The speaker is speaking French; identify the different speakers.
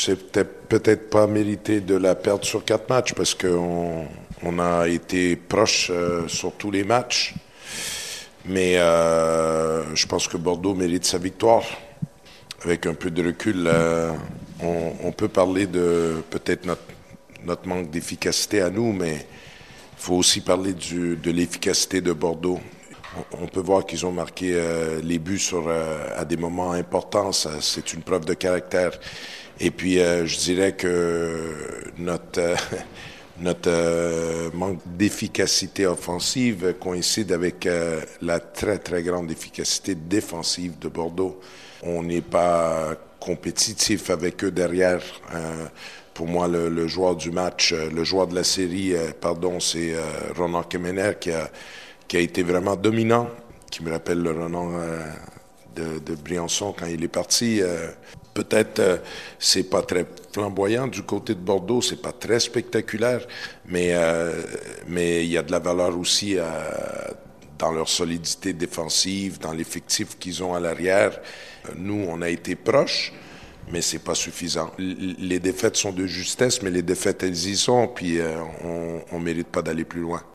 Speaker 1: c'était peut-être pas mérité de la perdre sur 4 matchs parce qu'on a été proche sur tous les matchs. Mais je pense que Bordeaux mérite sa victoire. Avec un peu de recul, on peut parler de peut-être notre manque d'efficacité à nous, mais il faut aussi parler de l'efficacité de Bordeaux. On peut voir qu'ils ont marqué les buts à des moments importants. C'est une preuve de caractère. Et puis, je dirais que notre manque d'efficacité offensive coïncide avec la très, très grande efficacité défensive de Bordeaux. On n'est pas compétitif avec eux derrière. Pour moi, le joueur du match, le joueur de la série, c'est Ronan Kemener qui a été vraiment dominant, qui me rappelle le Ronan de Briançon quand il est parti. Peut-être c'est pas très flamboyant du côté de Bordeaux, c'est pas très spectaculaire, mais il y a de la valeur aussi dans leur solidité défensive, dans l'effectif qu'ils ont à l'arrière. Nous, on a été proches, mais c'est pas suffisant. Les défaites sont de justesse, mais les défaites, elles y sont, puis on mérite pas d'aller plus loin.